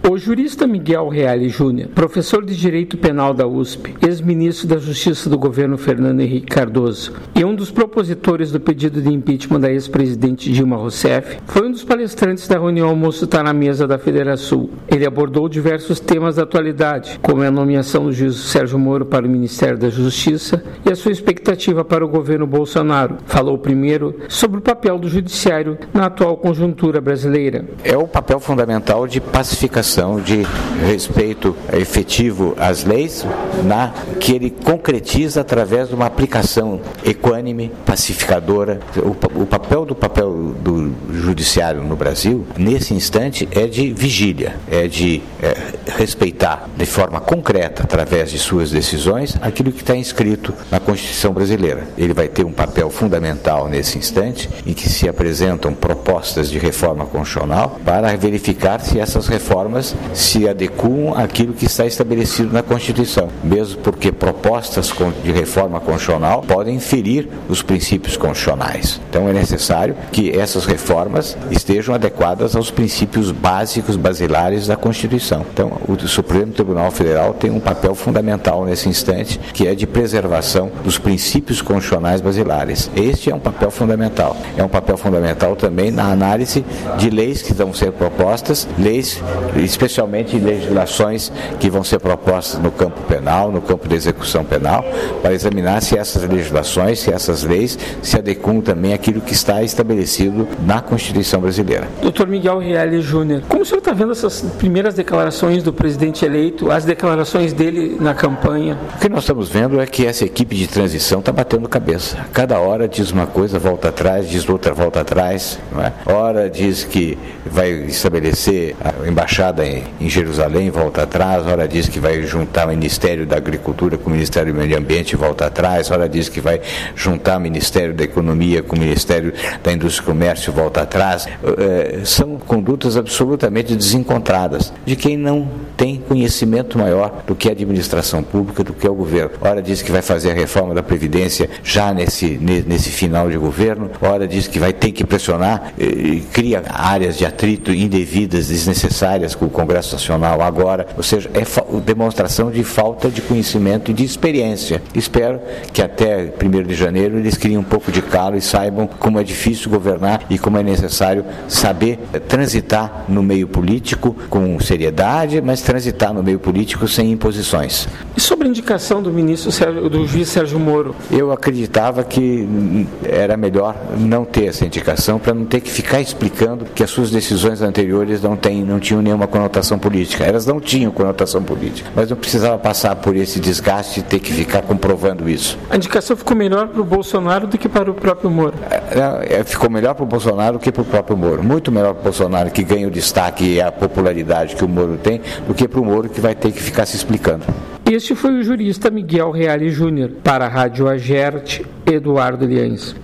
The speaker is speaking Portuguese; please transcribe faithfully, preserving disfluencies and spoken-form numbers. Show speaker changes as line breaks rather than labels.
O jurista Miguel Reale Júnior, professor de Direito Penal da U S P, ex-ministro da Justiça do governo Fernando Henrique Cardoso e um dos propositores do pedido de impeachment da ex-presidente Dilma Rousseff, foi um dos palestrantes da reunião Almoço Tá na Mesa da Federação. Ele abordou diversos temas da atualidade, como a nomeação do juiz Sérgio Moro para o Ministério da Justiça e a sua expectativa para o governo Bolsonaro. Falou primeiro sobre o papel do judiciário na atual conjuntura brasileira.
É o papel fundamental de pacificação, de respeito efetivo às leis, na, que ele concretiza através de uma aplicação equânime, pacificadora. O, o papel do papel do judiciário no Brasil, nesse instante, é de vigília, é de é, respeitar de forma concreta, através de suas decisões, aquilo que está inscrito na Constituição brasileira. Ele vai ter um papel fundamental nesse instante, em que se apresentam propostas de reforma constitucional para verificar se essas reformas se adequam àquilo que está estabelecido na Constituição, mesmo porque propostas de reforma constitucional podem ferir os princípios constitucionais. Então é necessário que essas reformas estejam adequadas aos princípios básicos, basilares da Constituição. Então o Supremo Tribunal Federal tem um papel fundamental nesse instante, que é de preservação dos princípios constitucionais basilares. Este é um papel fundamental. É um papel fundamental também na análise de leis que vão ser propostas, leis, especialmente legislações que vão ser propostas no campo penal, no campo de execução penal, para examinar se essas legislações, se essas leis se adequam também àquilo que está estabelecido na Constituição brasileira.
doutor Miguel Reale Júnior, como o senhor está vendo essas primeiras declarações do presidente eleito, as declarações dele na campanha?
O que nós estamos vendo é que essa equipe de transição está batendo cabeça. Cada hora diz uma coisa, volta atrás, diz outra, volta atrás. Não é? Hora diz que vai estabelecer a embaixada em, em Jerusalém, volta atrás. Hora diz que vai juntar o Ministério da Agricultura com o Ministério do Meio Ambiente, volta atrás. Hora diz que vai juntar o Ministério da Economia com o Ministério da Indústria e Comércio, volta atrás. É, são condutas absolutamente desencontradas de quem não tem conhecimento maior do que a administração pública, do que é o governo. Hora diz que vai fazer a reforma da Previdência já nesse, nesse final de governo. Hora diz que vai ter que pressionar, e cria áreas de atrito indevidas, desnecessárias com o Congresso Nacional agora. Ou seja, é fa- demonstração de falta de conhecimento e de experiência. Espero que até primeiro de janeiro eles criem um pouco de calo e saibam como é difícil governar e como é necessário saber transitar no meio político com seriedade, mas transitar no meio político sem imposições.
E sobre a indicação do ministro Sérgio, do juiz Sérgio Moro?
Eu acreditava que era melhor não ter essa indicação para não ter que ficar explicando que as suas decisões anteriores não, tem, não tinham nenhuma conotação política. Elas não tinham conotação política, mas não precisava passar por esse desgaste e ter que ficar comprovando isso.
A indicação ficou melhor para o Bolsonaro do que para o próprio Moro?
É, é, ficou melhor para o Bolsonaro do que para o próprio Moro. Muito melhor para o Bolsonaro, que ganha o destaque e a popularidade que o Moro tem, do que para o Moro, que vai ter que ficar se explicando.
Este foi o jurista Miguel Reale Júnior. Para a Rádio Agerte, Eduardo Liães.